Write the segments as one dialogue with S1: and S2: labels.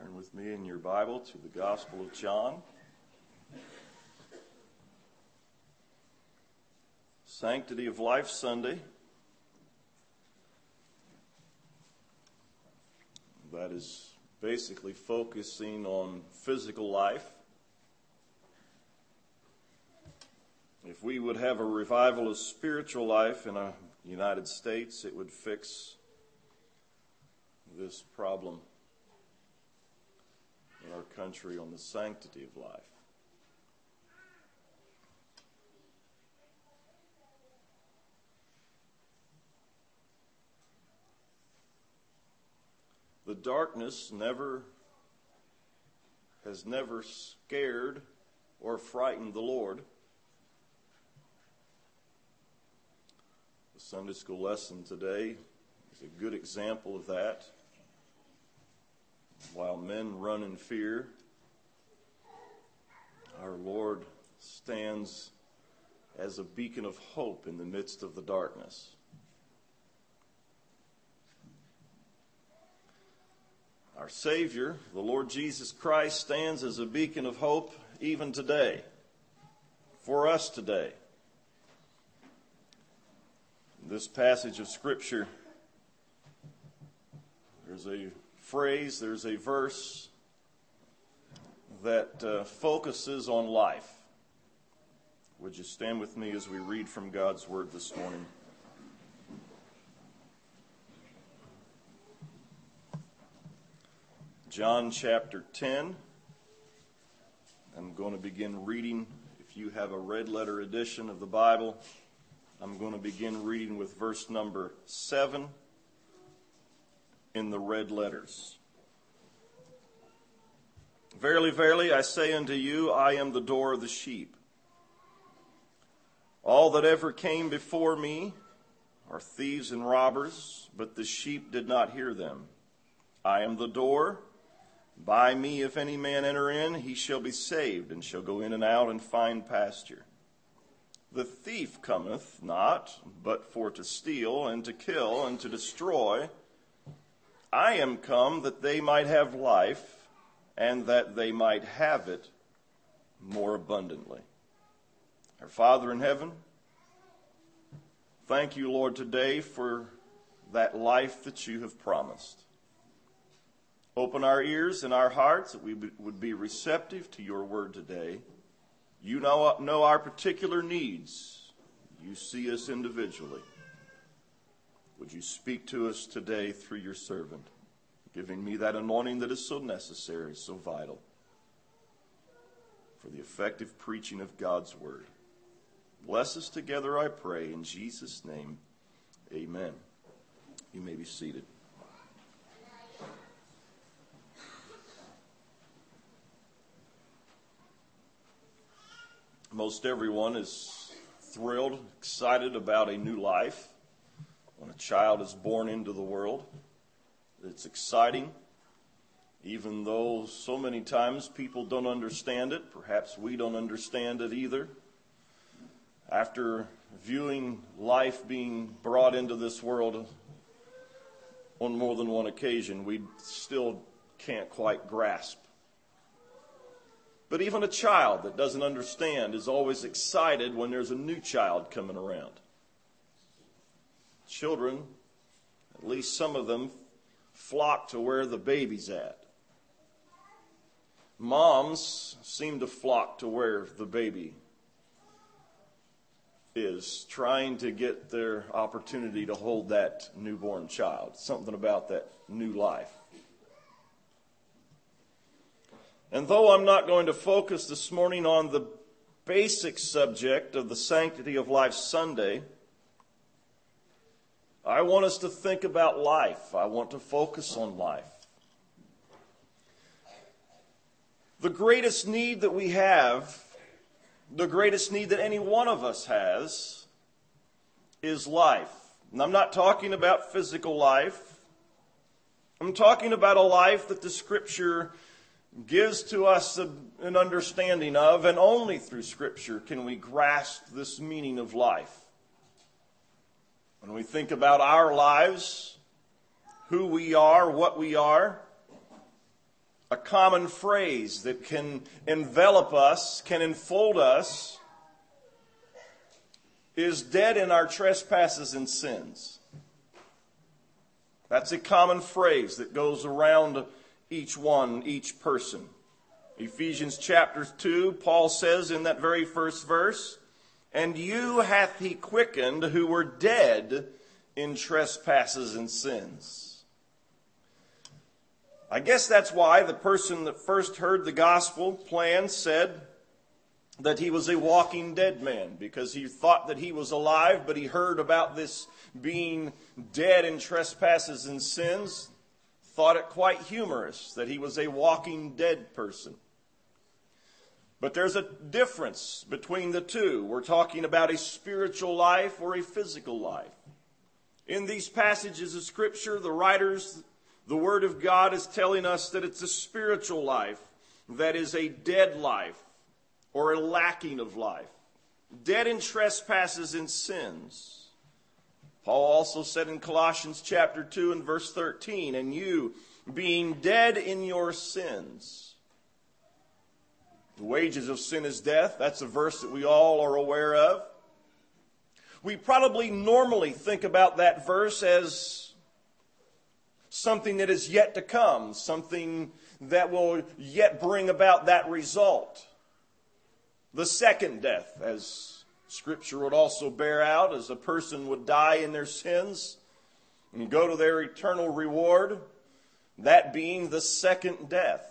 S1: Turn with me in your Bible to the Gospel of John. Sanctity of Life Sunday. That is basically focusing on physical life. If we would have a revival of spiritual life in the United States, it would fix this problem in our country on the sanctity of life. The darkness has never scared or frightened the Lord. The Sunday school lesson today is a good example of that. While men run in fear, our Lord stands as a beacon of hope in the midst of the darkness. Our Savior, the Lord Jesus Christ, stands as a beacon of hope even today, for us today. In this passage of Scripture, there's a phrase, there's a verse that focuses on life. Would you stand with me as we read from God's Word this morning? John chapter 10. I'm going to begin reading. If you have a red letter edition of the Bible, I'm going to begin reading with verse number 7 in the red letters. Verily, verily, I say unto you, I am the door of the sheep. All that ever came before me are thieves and robbers, but the sheep did not hear them. I am the door. By me, if any man enter in, he shall be saved, and shall go in and out and find pasture. The thief cometh not, but for to steal, and to kill, and to destroy. I am come that they might have life, and that they might have it more abundantly. Our Father in heaven, thank you, Lord, today for that life that you have promised. Open our ears and our hearts that we would be receptive to your word today. You know our particular needs. You see us individually. Would you speak to us today through your servant, giving me that anointing that is so necessary, so vital, for the effective preaching of God's word. Bless us together, I pray, in Jesus' name. Amen. You may be seated. Most everyone is thrilled, excited about a new life. When a child is born into the world, it's exciting, even though so many times people don't understand it. Perhaps we don't understand it either. After viewing life being brought into this world on more than one occasion, we still can't quite grasp. But even a child that doesn't understand is always excited when there's a new child coming around. Children, at least some of them, flock to where the baby's at. Moms seem to flock to where the baby is, trying to get their opportunity to hold that newborn child. Something about that new life. And though I'm not going to focus this morning on the basic subject of the Sanctity of Life Sunday, I want us to think about life. I want to focus on life. The greatest need that we have, the greatest need that any one of us has, is life. And I'm not talking about physical life. I'm talking about a life that the Scripture gives to us an understanding of, and only through Scripture can we grasp this meaning of life. When we think about our lives, who we are, what we are, a common phrase that can envelop us, can enfold us, is dead in our trespasses and sins. That's a common phrase that goes around each person. Ephesians chapter 2, Paul says in that very first verse, "And you hath he quickened who were dead in trespasses and sins." I guess that's why the person that first heard the gospel plan said that he was a walking dead man, because he thought that he was alive, but he heard about this being dead in trespasses and sins, thought it quite humorous that he was a walking dead person. But there's a difference between the two. We're talking about a spiritual life or a physical life. In these passages of Scripture, the writers, the Word of God is telling us that it's a spiritual life that is a dead life or a lacking of life. Dead in trespasses and sins. Paul also said in Colossians chapter 2 and verse 13, "And you, being dead in your sins." The wages of sin is death. That's a verse that we all are aware of. We probably normally think about that verse as something that is yet to come, something that will yet bring about that result. The second death, as Scripture would also bear out, as a person would die in their sins and go to their eternal reward, that being the second death.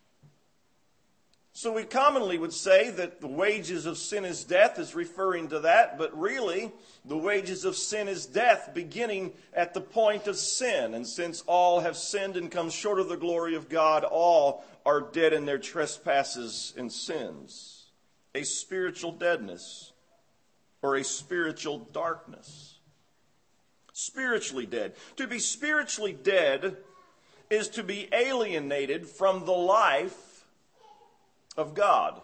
S1: So we commonly would say that the wages of sin is death is referring to that, but really the wages of sin is death beginning at the point of sin. And since all have sinned and come short of the glory of God, all are dead in their trespasses and sins. A spiritual deadness or a spiritual darkness. Spiritually dead. To be spiritually dead is to be alienated from the life of God.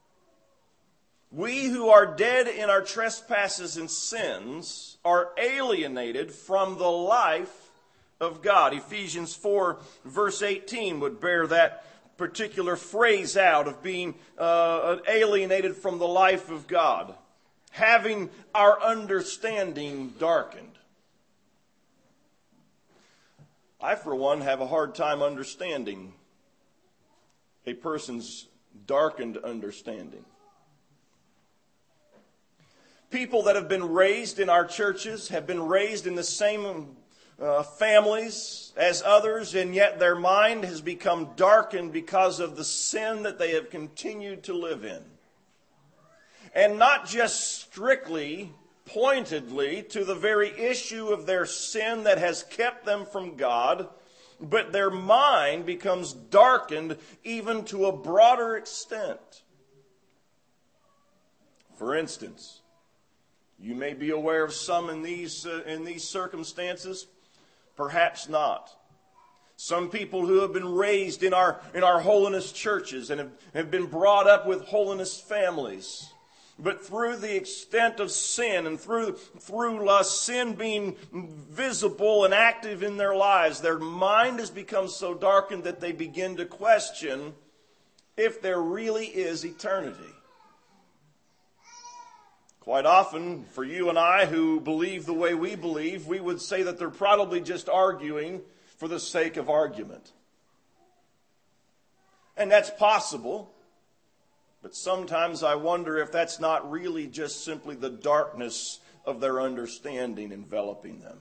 S1: We who are dead in our trespasses and sins are alienated from the life of God. Ephesians 4 verse 18 would bear that particular phrase out of being alienated from the life of God. Having our understanding darkened. I, for one, have a hard time understanding a person's darkened understanding. People that have been raised in our churches have been raised in the same families as others, and yet their mind has become darkened because of the sin that they have continued to live in. And not just strictly, pointedly, to the very issue of their sin that has kept them from God, but their mind becomes darkened even to a broader extent. For instance, you may be aware of some in these circumstances, perhaps not. Some people who have been raised in our holiness churches and have been brought up with holiness families. But through the extent of sin and through sin being visible and active in their lives, their mind has become so darkened that they begin to question if there really is eternity. Quite often, for you and I who believe the way we believe, we would say that they're probably just arguing for the sake of argument. And that's possible. But sometimes I wonder if that's not really just simply the darkness of their understanding enveloping them.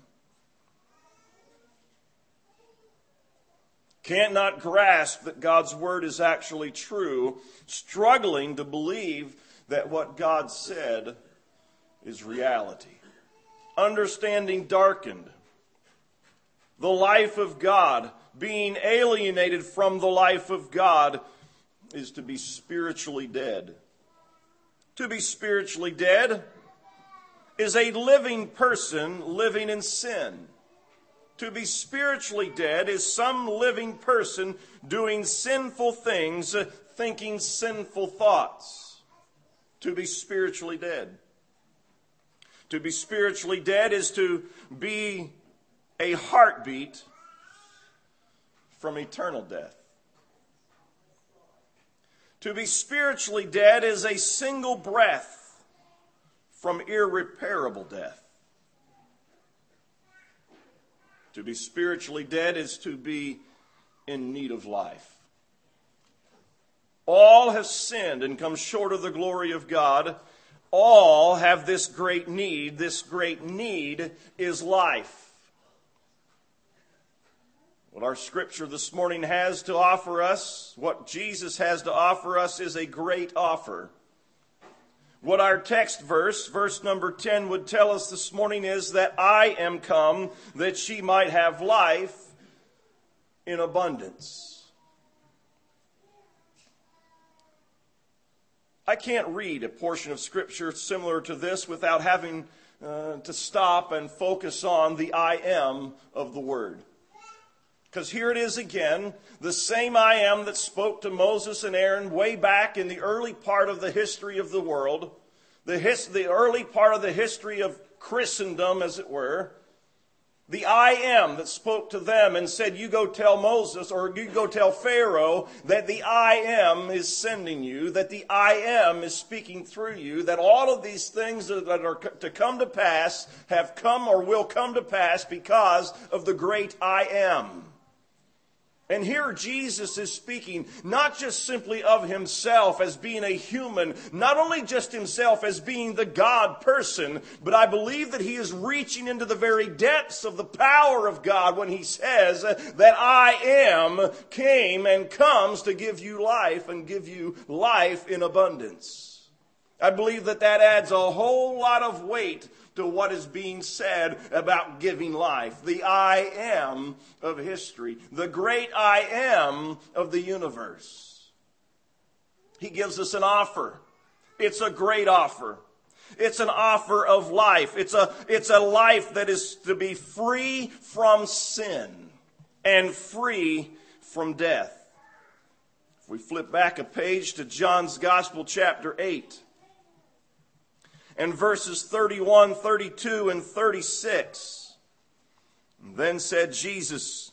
S1: Can't not grasp that God's word is actually true, struggling to believe that what God said is reality. Understanding darkened. The life of God, being alienated from the life of God, is to be spiritually dead. To be spiritually dead is a living person living in sin. To be spiritually dead is some living person doing sinful things, thinking sinful thoughts. To be spiritually dead. To be spiritually dead is to be a heartbeat from eternal death. To be spiritually dead is a single breath from irreparable death. To be spiritually dead is to be in need of life. All have sinned and come short of the glory of God. All have this great need. This great need is life. What our scripture this morning has to offer us, what Jesus has to offer us, is a great offer. What our text verse number 10 would tell us this morning is that I am come that she might have life in abundance. I can't read a portion of scripture similar to this without having to stop and focus on the I am of the word. Because here it is again, the same I am that spoke to Moses and Aaron way back in the early part of the history of the world, the early part of the history of Christendom, as it were. The I am that spoke to them and said, you go tell Moses, or you go tell Pharaoh that the I am is sending you, that the I am is speaking through you, that all of these things that are to come to pass have come or will come to pass because of the great I am. And here Jesus is speaking not just simply of himself as being a human, not only just himself as being the God person, but I believe that he is reaching into the very depths of the power of God when he says that I am came and comes to give you life and give you life in abundance. I believe that adds a whole lot of weight to what is being said about giving life. The I am of history. The great I am of the universe. He gives us an offer. It's a great offer. It's an offer of life. It's a life that is to be free from sin and free from death. If we flip back a page to John's Gospel, chapter 8, and verses 31, 32, and 36. Then said Jesus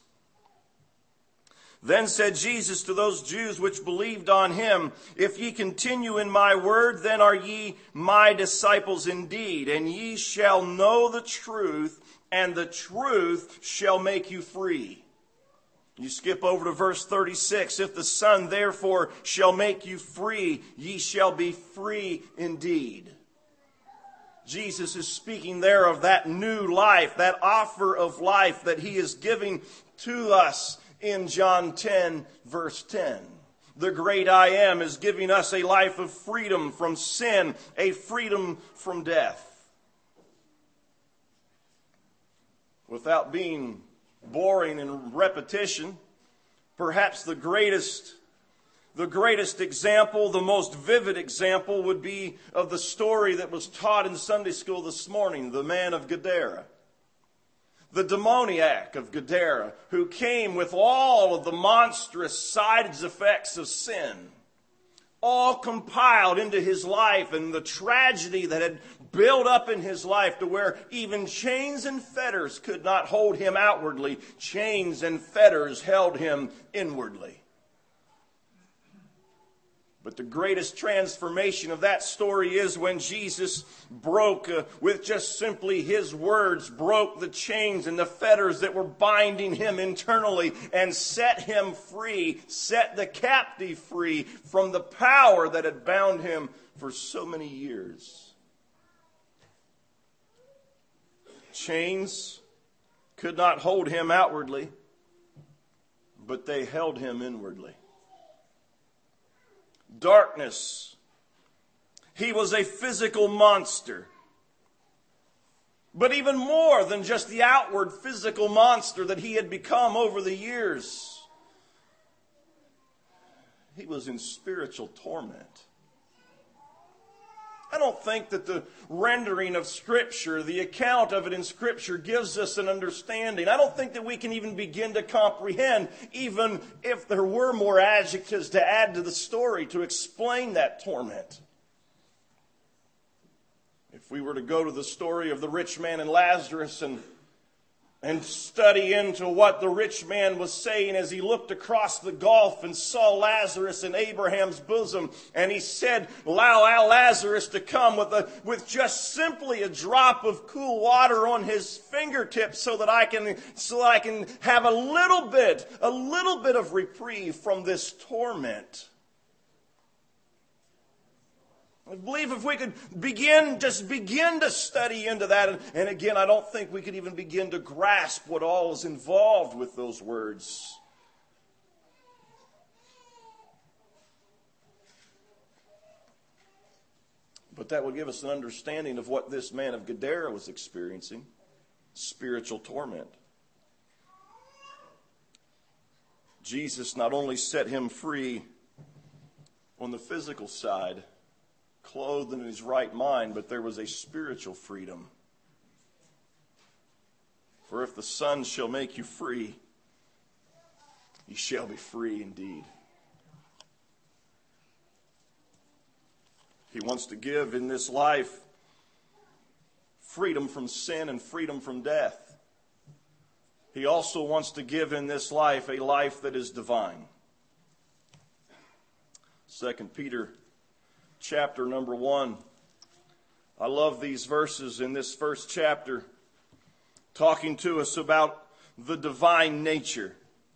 S1: to those Jews which believed on him, if ye continue in my word, then are ye my disciples indeed, and ye shall know the truth, and the truth shall make you free. You skip over to verse 36. If the Son therefore shall make you free, ye shall be free indeed. Jesus is speaking there of that new life, that offer of life that he is giving to us in John 10, verse 10. The great I am is giving us a life of freedom from sin, a freedom from death. Without being boring and repetition, perhaps the greatest example, the most vivid example would be of the story that was taught in Sunday school this morning, the man of Gadara. The demoniac of Gadara, who came with all of the monstrous side effects of sin, all compiled into his life, and the tragedy that had built up in his life to where even chains and fetters could not hold him outwardly. Chains and fetters held him inwardly. But the greatest transformation of that story is when Jesus broke, with just simply his words, broke the chains and the fetters that were binding him internally and set him free, set the captive free from the power that had bound him for so many years. Chains could not hold him outwardly, but they held him inwardly. Darkness. He was a physical monster. But even more than just the outward physical monster that he had become over the years, he was in spiritual torment. I don't think that the rendering of Scripture, the account of it in Scripture, gives us an understanding. I don't think that we can even begin to comprehend, even if there were more adjectives to add to the story to explain that torment. If we were to go to the story of the rich man and Lazarus and and study into what the rich man was saying as he looked across the gulf and saw Lazarus in Abraham's bosom. And he said, allow Lazarus to come with just simply a drop of cool water on his fingertips so that I can have a little bit of reprieve from this torment. I believe if we could begin to study into that, and again, I don't think we could even begin to grasp what all is involved with those words. But that would give us an understanding of what this man of Gadara was experiencing, spiritual torment. Jesus not only set him free on the physical side, clothed in his right mind, but there was a spiritual freedom. For if the Son shall make you free, you shall be free indeed. He wants to give in this life freedom from sin and freedom from death. He also wants to give in this life a life that is divine. 2 Peter chapter number 1. I love these verses in this first chapter, talking to us about the divine nature.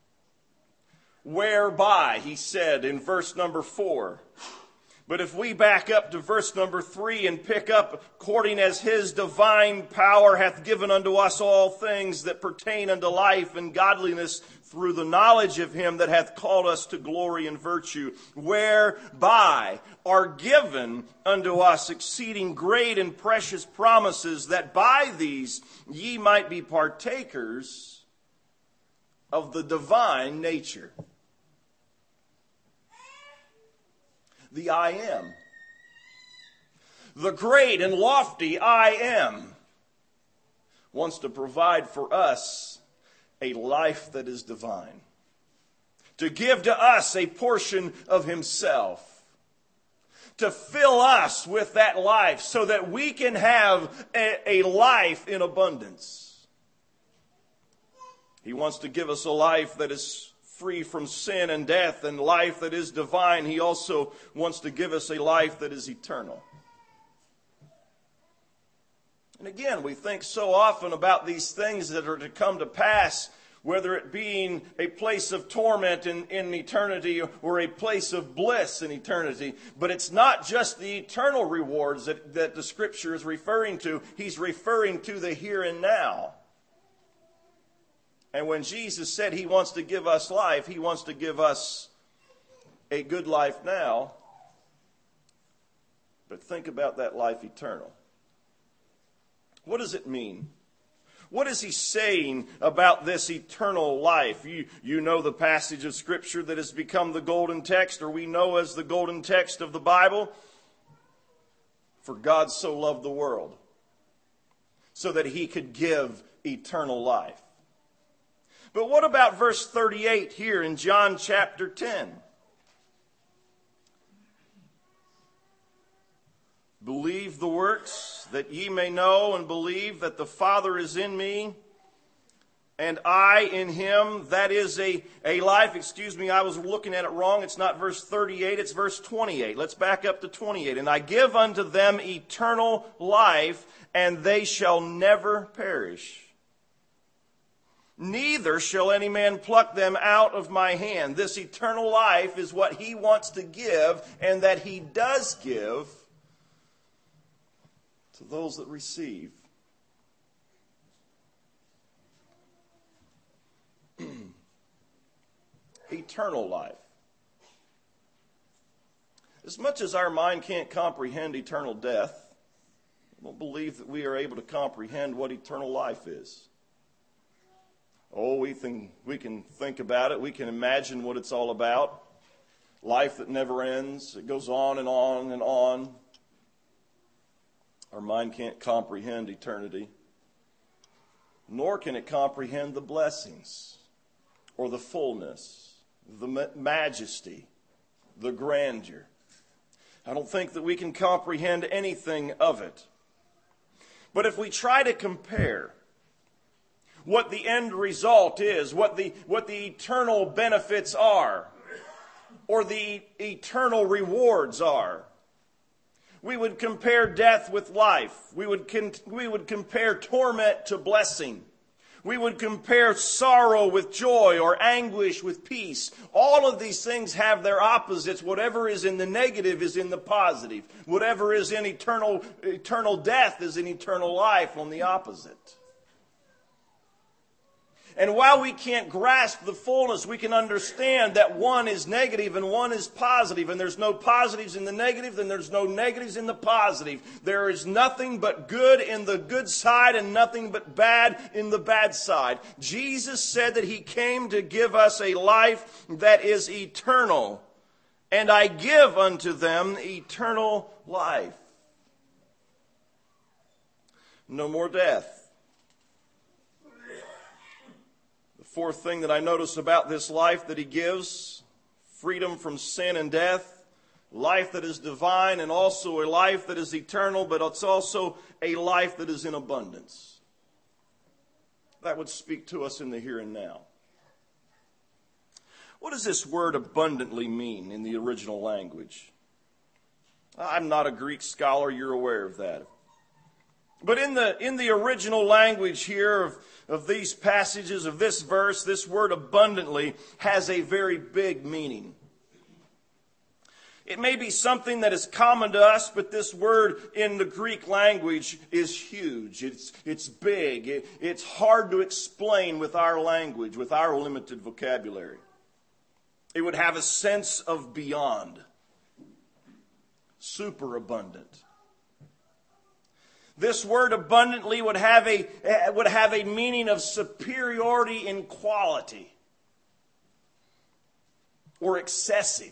S1: Whereby, he said in verse number 4. But if we back up to verse number 3 and pick up, according as his divine power hath given unto us all things that pertain unto life and godliness, through the knowledge of him that hath called us to glory and virtue, whereby are given unto us exceeding great and precious promises, that by these ye might be partakers of the divine nature. The I am. The great and lofty I am wants to provide for us a life that is divine. To give to us a portion of himself. To fill us with that life so that we can have a life in abundance. He wants to give us a life that is free from sin and death, and life that is divine. He also wants to give us a life that is eternal. And again, we think so often about these things that are to come to pass, whether it being a place of torment in eternity or a place of bliss in eternity. But it's not just the eternal rewards that the Scripture is referring to. He's referring to the here and now. And when Jesus said he wants to give us life, he wants to give us a good life now. But think about that life eternal. What does it mean? What is he saying about this eternal life? You know the passage of Scripture that has become the golden text, or we know as the golden text of the Bible. For God so loved the world, so that he could give eternal life. But what about verse 38 here in John chapter 10? Believe the works, that ye may know and believe that the Father is in me, and I in him. That is a life. Excuse me, I was looking at it wrong. It's not verse 38, it's verse 28. Let's back up to 28. And I give unto them eternal life, and they shall never perish. Neither shall any man pluck them out of my hand. This eternal life is what he wants to give, and that he does give to those that receive. Eternal life. As much as our mind can't comprehend eternal death, I don't believe that we are able to comprehend what eternal life is. Oh, we can think about it. We can imagine what it's all about. Life that never ends. It goes on and on and on. Our mind can't comprehend eternity. Nor can it comprehend the blessings or the fullness, the majesty, the grandeur. I don't think that we can comprehend anything of it. But if we try to compare what the end result is, what the eternal benefits are, or the eternal rewards are. We would compare death with life. We would compare torment to blessing. We would compare sorrow with joy or anguish with peace. All of these things have their opposites. Whatever is in the negative is in the positive. Whatever is in eternal death is in eternal life on the opposite. And while we can't grasp the fullness, we can understand that one is negative and one is positive. And there's no positives in the negative, then there's no negatives in the positive. There is nothing but good in the good side and nothing but bad in the bad side. Jesus said that He came to give us a life that is eternal. And I give unto them eternal life. No more death. Fourth thing that I notice about this life that He gives, freedom from sin and death, life that is divine, and also a life that is eternal, but it's also a life that is in abundance. That would speak to us in the here and now. What does this word abundantly mean in the original language? I'm not a Greek scholar, you're aware of that. But in the original language here of these passages, of this verse, this word abundantly has a very big meaning. It may be something that is common to us, but this word in the Greek language is huge. It's big. It's hard to explain with our language, with our limited vocabulary. It would have a sense of beyond, superabundant. This word abundantly would have a meaning of superiority in quality or excessive.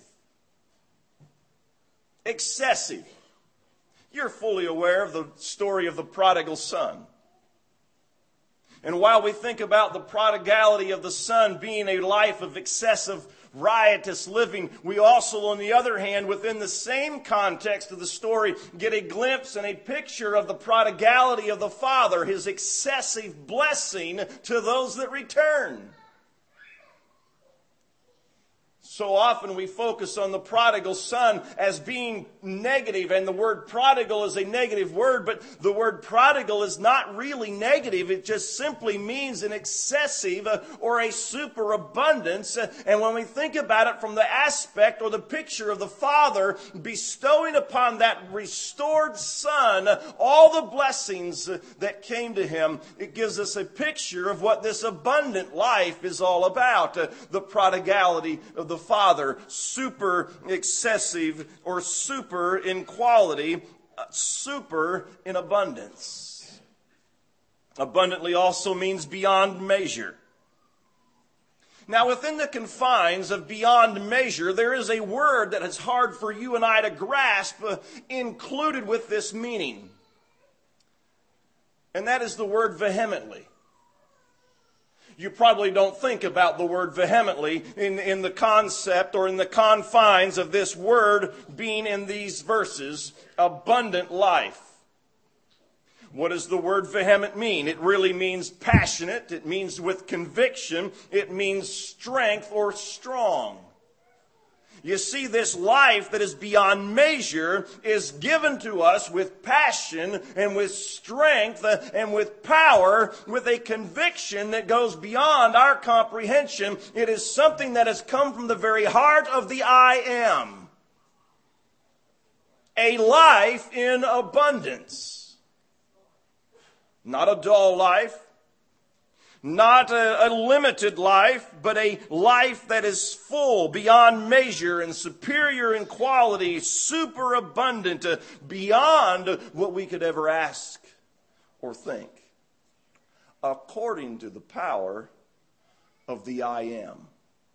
S1: Excessive. You're fully aware of the story of the prodigal son. And while we think about the prodigality of the son being a life of excessive riotous living, we also, on the other hand, within the same context of the story, get a glimpse and a picture of the prodigality of the father, his excessive blessing to those that return. So often we focus on the prodigal son as being negative, and the word prodigal is a negative word, but the word prodigal is not really negative. It just simply means an excessive or a superabundance. And when we think about it from the aspect or the picture of the father bestowing upon that restored son all the blessings that came to him, it gives us a picture of what this abundant life is all about. The prodigality of the father, super excessive or super in quality, super in abundance. Abundantly also means beyond measure. Now, within the confines of beyond measure, there is a word that is hard for you and I to grasp included with this meaning. And that is the word vehemently. You probably don't think about the word vehemently in the concept or in the confines of this word being in these verses, abundant life. What does the word vehement mean? It really means passionate. It means with conviction. It means strength or strong. You see, this life that is beyond measure is given to us with passion and with strength and with power, with a conviction that goes beyond our comprehension. It is something that has come from the very heart of the I am. A life in abundance. Not a dull life. Not a limited life, but a life that is full, beyond measure, and superior in quality, superabundant, beyond what we could ever ask or think, according to the power of the I am.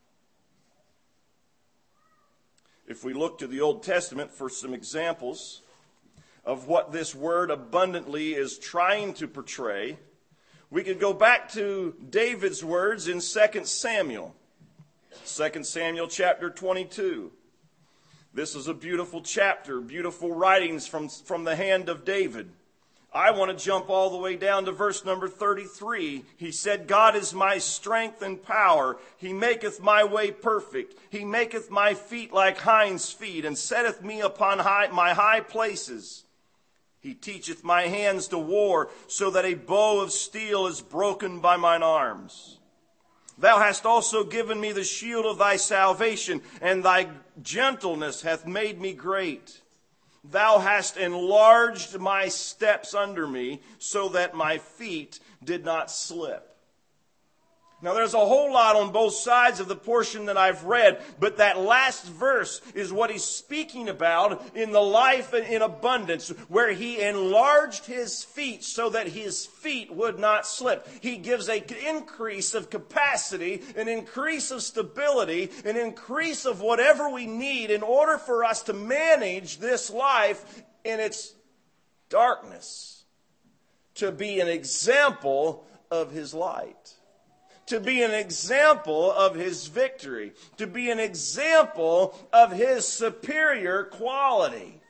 S1: If we look to the Old Testament for some examples of what this word abundantly is trying to portray, we could go back to David's words in 2 Samuel. 2 Samuel chapter 22. This is a beautiful chapter, beautiful writings from the hand of David. I want to jump all the way down to verse number 33. He said, God is my strength and power. He maketh my way perfect. He maketh my feet like hinds' feet, and setteth me upon my high places. He teacheth my hands to war, so that a bow of steel is broken by mine arms. Thou hast also given me the shield of thy salvation, and thy gentleness hath made me great. Thou hast enlarged my steps under me, so that my feet did not slip. Now there's a whole lot on both sides of the portion that I've read, but that last verse is what he's speaking about in the life in abundance, where he enlarged his feet so that his feet would not slip. He gives an increase of capacity, an increase of stability, an increase of whatever we need in order for us to manage this life in its darkness, to be an example of his light, to be an example of his victory, to be an example of his superior quality.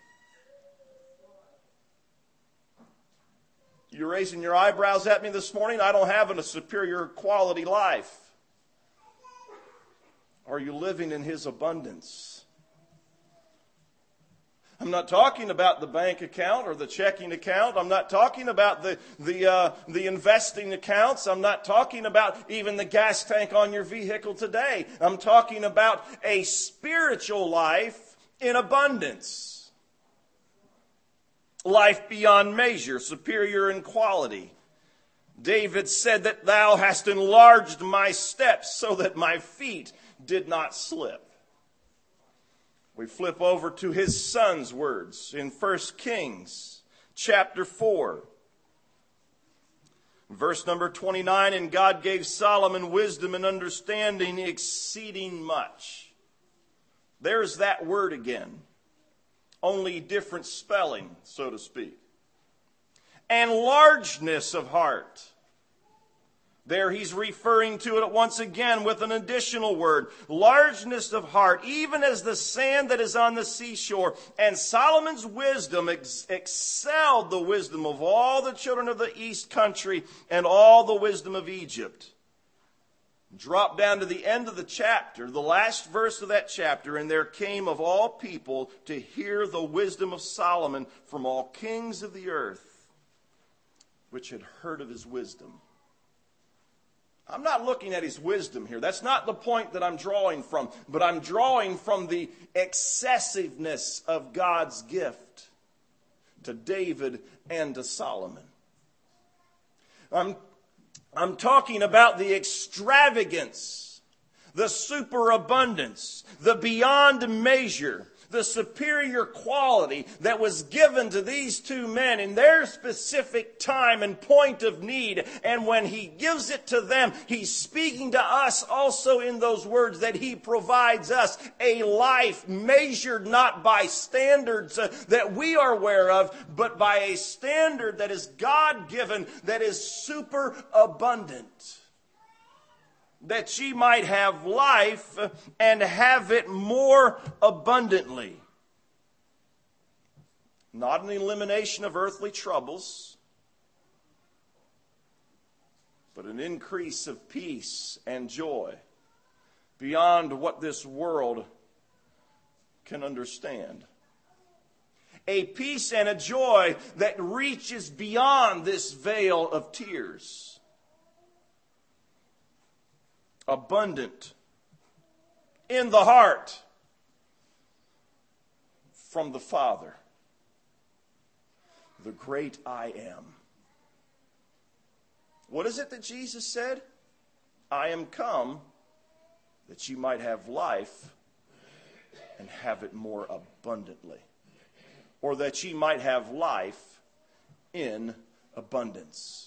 S1: You're raising your eyebrows at me this morning? I don't have a superior quality life. Are you living in his abundance? I'm not talking about the bank account or the checking account. I'm not talking about the investing accounts. I'm not talking about even the gas tank on your vehicle today. I'm talking about a spiritual life in abundance. Life beyond measure, superior in quality. David said that thou hast enlarged my steps so that my feet did not slip. We flip over to his son's words in 1 Kings chapter 4. Verse number 29, and God gave Solomon wisdom and understanding exceeding much. There's that word again. Only different spelling, so to speak. And largeness of heart. There he's referring to it once again with an additional word. Largeness of heart, even as the sand that is on the seashore. And Solomon's wisdom excelled the wisdom of all the children of the east country and all the wisdom of Egypt. Drop down to the end of the chapter, the last verse of that chapter, and there came of all people to hear the wisdom of Solomon from all kings of the earth, which had heard of his wisdom. I'm not looking at his wisdom here. That's not the point that I'm drawing from. But I'm drawing from the excessiveness of God's gift to David and to Solomon. I'm talking about the extravagance, the superabundance, the beyond measure, the superior quality that was given to these two men in their specific time and point of need. And when he gives it to them, he's speaking to us also in those words that he provides us a life measured not by standards that we are aware of, but by a standard that is God-given, that is superabundant. That ye might have life and have it more abundantly. Not an elimination of earthly troubles, but an increase of peace and joy beyond what this world can understand. A peace and a joy that reaches beyond this veil of tears. Abundant in the heart from the Father, the great I am. What is it that Jesus said? I am come that you might have life and have it more abundantly. Or that ye might have life in abundance.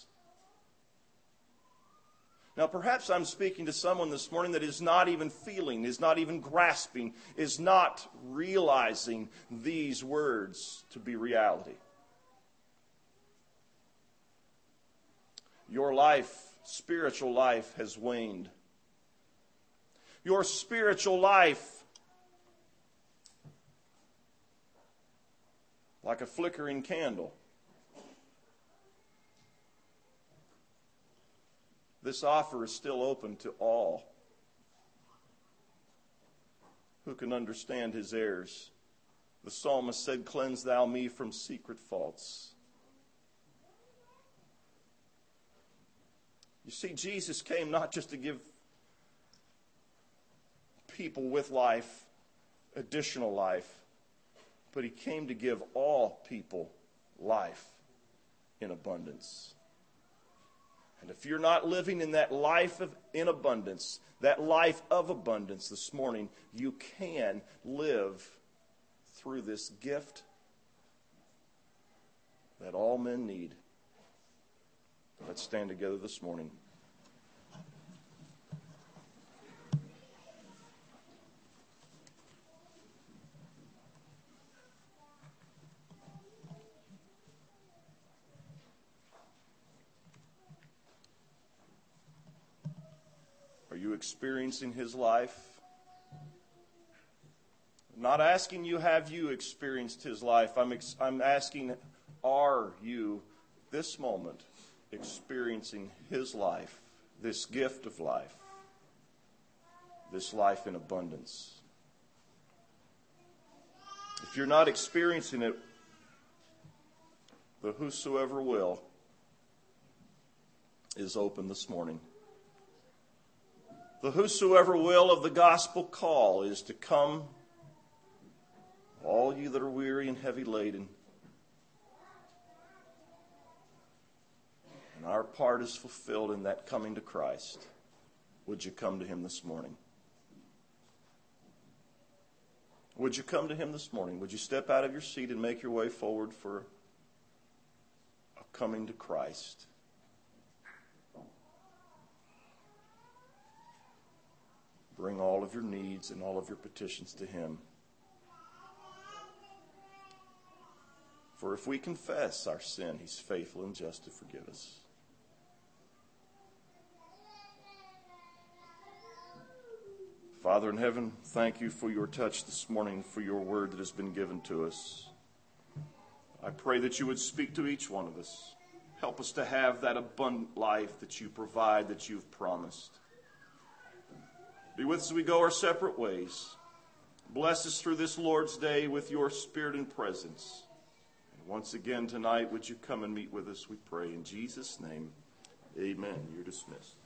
S1: Now, perhaps I'm speaking to someone this morning that is not even feeling, is not even grasping, is not realizing these words to be reality. Your life, spiritual life, has waned. Your spiritual life, like a flickering candle, This offer is still open to all who can understand his errors. The psalmist said, "Cleanse thou me from secret faults." You see, Jesus came not just to give people with life additional life, but he came to give all people life in abundance. And if you're not living in that life in abundance, that life of abundance this morning, you can live through this gift that all men need. Let's stand together this morning. Are you experiencing his life? I'm not asking you, have you experienced his life? I'm asking, are you, this moment, experiencing his life, this gift of life, this life in abundance? If you're not experiencing it, the whosoever will is open this morning. The whosoever will of the gospel call is to come, all you that are weary and heavy laden. And our part is fulfilled in that coming to Christ. Would you come to him this morning? Would you come to him this morning? Would you step out of your seat and make your way forward for a coming to Christ? Bring all of your needs and all of your petitions to him. For if we confess our sin, he's faithful and just to forgive us. Father in heaven, thank you for your touch this morning, for your word that has been given to us. I pray that you would speak to each one of us. Help us to have that abundant life that you provide, that you've promised. Be with us as we go our separate ways. Bless us through this Lord's Day with your spirit and presence. And once again tonight, would you come and meet with us, we pray. In Jesus' name, amen. You're dismissed.